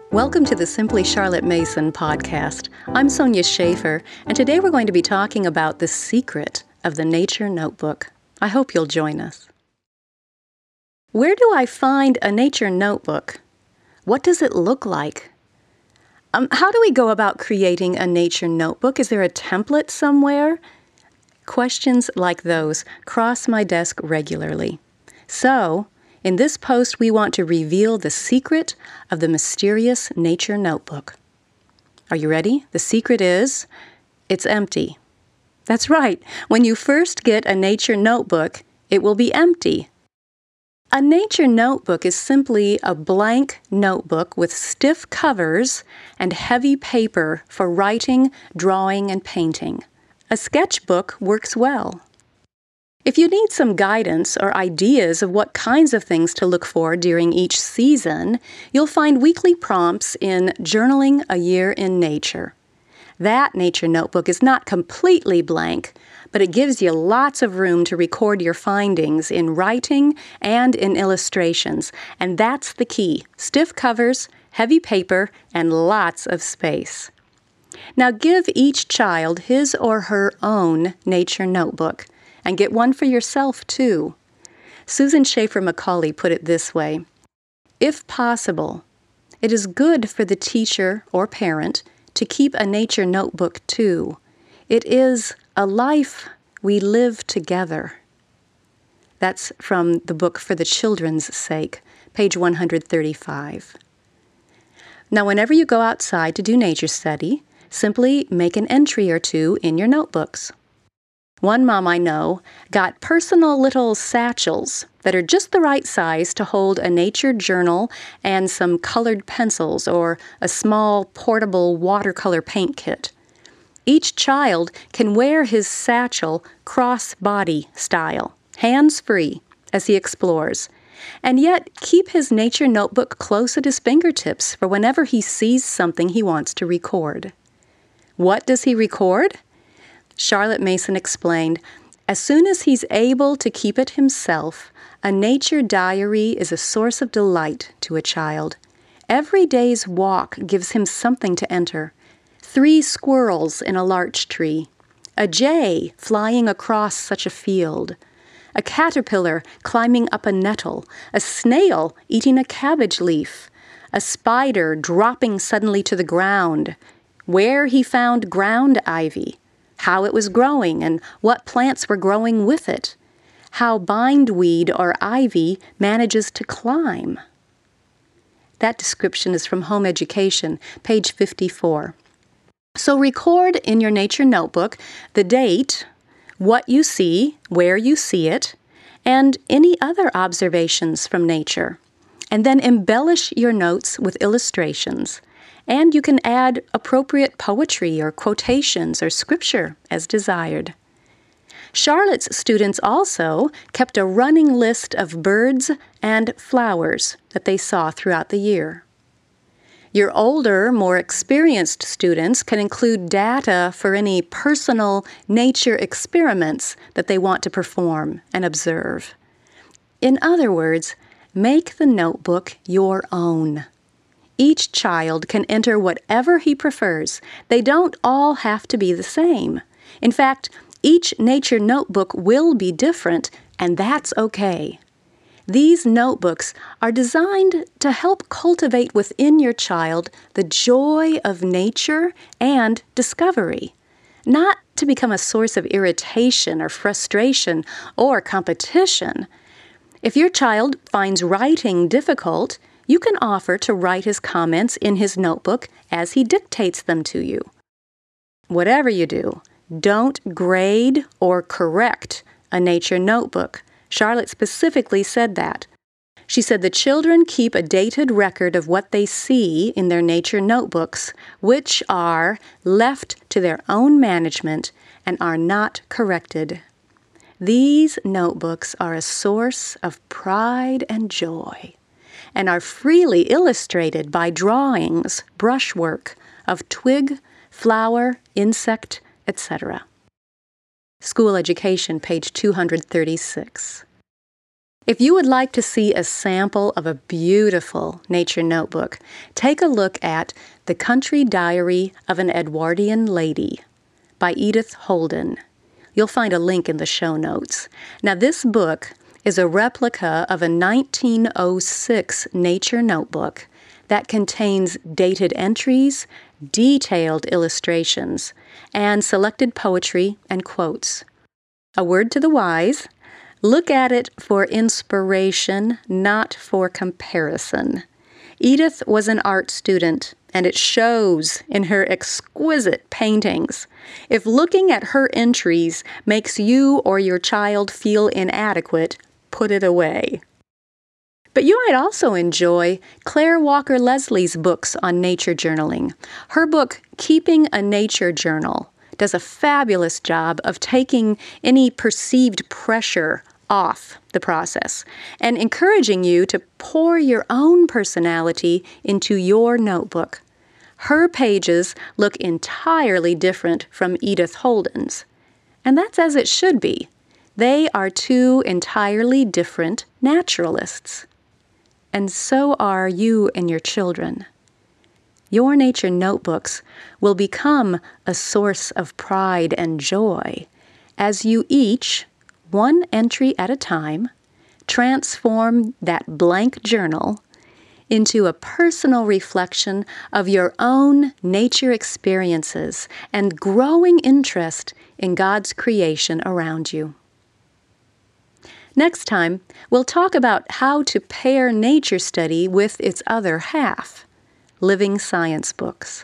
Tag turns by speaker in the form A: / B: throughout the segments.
A: Welcome to the Simply Charlotte Mason podcast. I'm Sonia Schaefer, and today we're going to be talking about the secret of the Nature Notebook. I hope you'll join us. Where do I find a nature notebook? What does it look like? How do we go about creating a nature notebook? Is there a template somewhere? Questions like those cross my desk regularly. So, in this post, we want to reveal the secret of the mysterious nature notebook. Are you ready? The secret is, it's empty. That's right. When you first get a nature notebook, it will be empty. A nature notebook is simply a blank notebook with stiff covers and heavy paper for writing, drawing, and painting. A sketchbook works well. If you need some guidance or ideas of what kinds of things to look for during each season, you'll find weekly prompts in Journaling a Year in Nature. That nature notebook is not completely blank, but it gives you lots of room to record your findings in writing and in illustrations. And that's the key: stiff covers, heavy paper, and lots of space. Now give each child his or her own nature notebook. And get one for yourself, too. Susan Schaefer Macaulay put it this way: if possible, it is good for the teacher or parent to keep a nature notebook, too. It is a life we live together. That's from the book For the Children's Sake, page 135. Now, whenever you go outside to do nature study, simply make an entry or two in your notebooks. One mom I know got personal little satchels that are just the right size to hold a nature journal and some colored pencils or a small portable watercolor paint kit. Each child can wear his satchel cross-body style, hands-free, as he explores, and yet keep his nature notebook close at his fingertips for whenever he sees something he wants to record. What does he record? Charlotte Mason explained, as soon as he's able to keep it himself, a nature diary is a source of delight to a child. Every day's walk gives him something to enter. 3 squirrels in a larch tree, a jay flying across such a field, a caterpillar climbing up a nettle, a snail eating a cabbage leaf, a spider dropping suddenly to the ground, where he found ground ivy, how it was growing and what plants were growing with it, how bindweed or ivy manages to climb. That description is from Home Education, page 54. So record in your nature notebook the date, what you see, where you see it, and any other observations from nature. And then embellish your notes with illustrations. And you can add appropriate poetry or quotations or scripture as desired. Charlotte's students also kept a running list of birds and flowers that they saw throughout the year. Your older, more experienced students can include data for any personal nature experiments that they want to perform and observe. In other words, make the notebook your own. Each child can enter whatever he prefers. They don't all have to be the same. In fact, each nature notebook will be different, and that's okay. These notebooks are designed to help cultivate within your child the joy of nature and discovery, not to become a source of irritation or frustration or competition. If your child finds writing difficult, you can offer to write his comments in his notebook as he dictates them to you. Whatever you do, don't grade or correct a nature notebook. Charlotte specifically said that. She said the children keep a dated record of what they see in their nature notebooks, which are left to their own management and are not corrected. These notebooks are a source of pride and joy, and are freely illustrated by drawings, brushwork of twig, flower, insect, etc. School Education, page 236. If you would like to see a sample of a beautiful nature notebook, take a look at The Country Diary of an Edwardian Lady by Edith Holden. You'll find a link in the show notes. Now, this book is a replica of a 1906 nature notebook that contains dated entries, detailed illustrations, and selected poetry and quotes. A word to the wise: look at it for inspiration, not for comparison. Edith was an art student, and it shows in her exquisite paintings. If looking at her entries makes you or your child feel inadequate, put it away. But you might also enjoy Claire Walker Leslie's books on nature journaling. Her book, Keeping a Nature Journal, does a fabulous job of taking any perceived pressure off the process and encouraging you to pour your own personality into your notebook. Her pages look entirely different from Edith Holden's, and that's as it should be. They are two entirely different naturalists. And so are you and your children. Your nature notebooks will become a source of pride and joy as you each, one entry at a time, transform that blank journal into a personal reflection of your own nature experiences and growing interest in God's creation around you. Next time, we'll talk about how to pair nature study with its other half, living science books.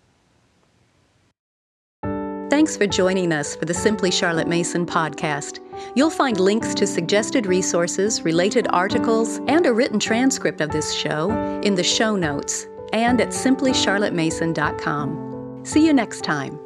A: Thanks for joining us for the Simply Charlotte Mason podcast. You'll find links to suggested resources, related articles, and a written transcript of this show in the show notes and at simplycharlottemason.com. See you next time.